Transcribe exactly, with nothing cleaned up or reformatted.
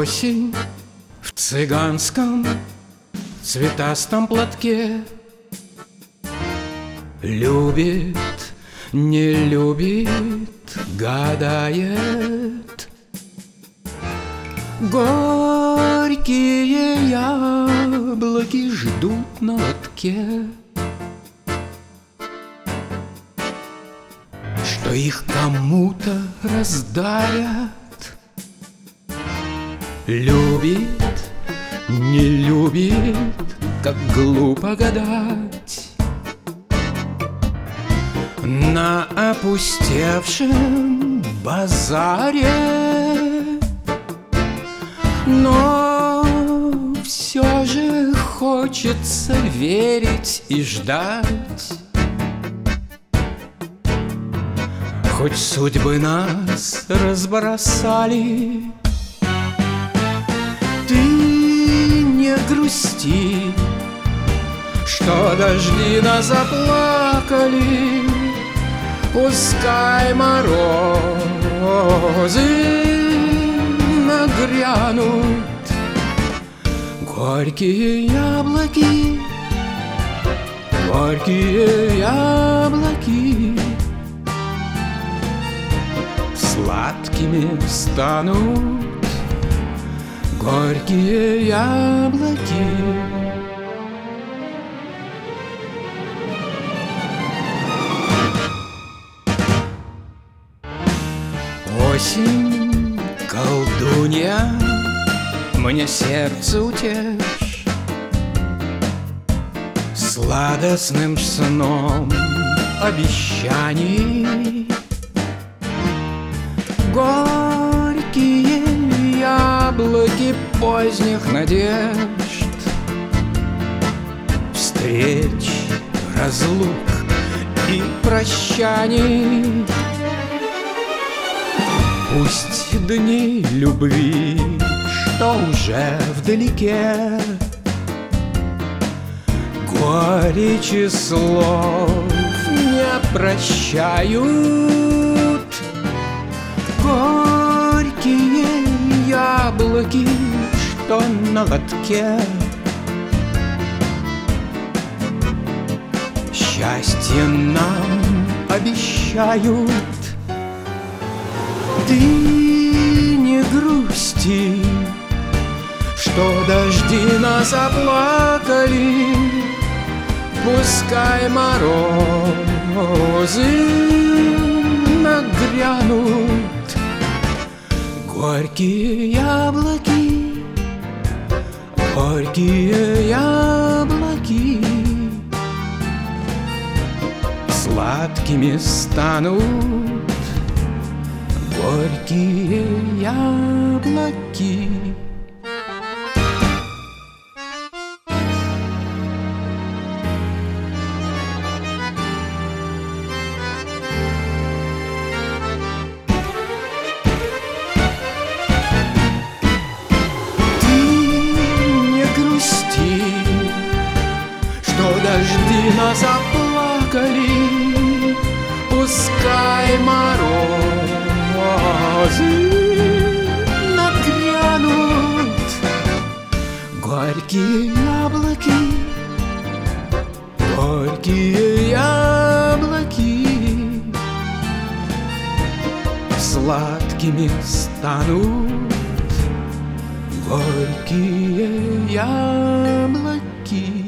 Осень в цыганском цветастом платке любит, не любит, гадает. Горькие яблоки ждут на лотке, что их кому-то раздарят. Любит, не любит, как глупо гадать. На опустевшем базаре, но все же хочется верить и ждать. Хоть судьбы нас разбросали, ты не грусти, что дожди нас заплакали. Пускай морозы нагрянут, горькие яблоки, горькие яблоки сладкими станут, горькие яблоки. Осень, колдунья, мне сердце утешь сладостным сном обещаний. Горькие яблоки поздних надежд, встреч, разлук и прощаний. Пусть дни любви, что уже вдалеке, горечи слов не прощают. Горькие яблоки, что на лотке, счастье нам обещают. Ты не грусти, что дожди нас оплакали. Пускай морозы нагрянут, горькие яблоки, горькие яблоки сладкими станут, горькие яблоки. Ты не грусти, что дожди нас оплакали. Пускай морозы нагрянут, горькие яблоки, горькие яблоки сладкими станут, горькие яблоки.